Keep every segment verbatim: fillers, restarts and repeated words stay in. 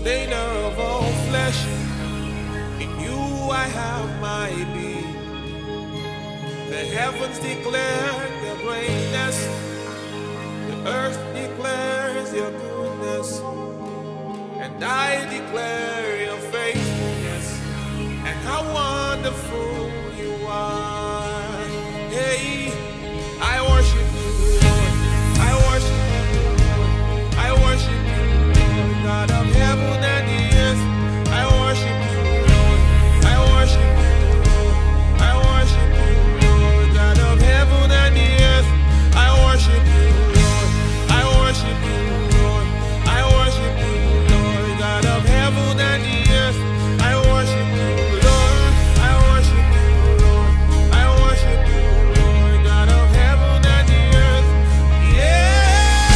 sustainer of all flesh. In you I have my being. The heavens declare your greatness, the earth declares your goodness, and I declare your faithfulness, and how wonderful you are. Hey, I worship you, Lord. I worship you, Lord. I worship you, Lord, God of heaven and the earth. I worship you, Lord. I worship you, Lord. I worship you, Lord, God of heaven and the earth. I worship you, Lord. I worship you, Lord. I worship you, Lord, God of heaven and the earth. I worship you, Lord. I worship you, Lord. I worship you, Lord, God of heaven and the earth. Yeah,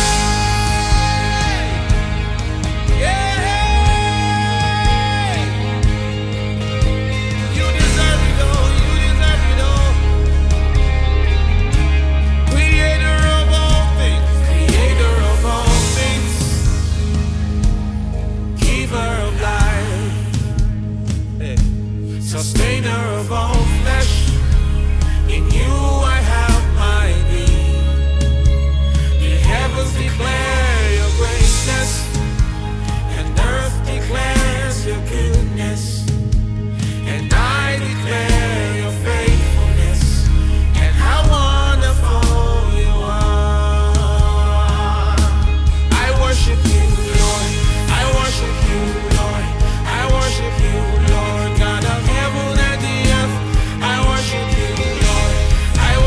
yeah. You deserve it all. You deserve it all. Creator of all things. Creator of all things. Giver of life. Hey. Sustainer of all flesh. In you I have my being. The heavens declare your greatness, and earth declares your goodness, and I declare your faithfulness, and how wonderful you are. I worship you, Lord. I worship you, Lord. I worship you, Lord, God of heaven and the earth. I worship you, Lord. I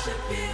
worship you.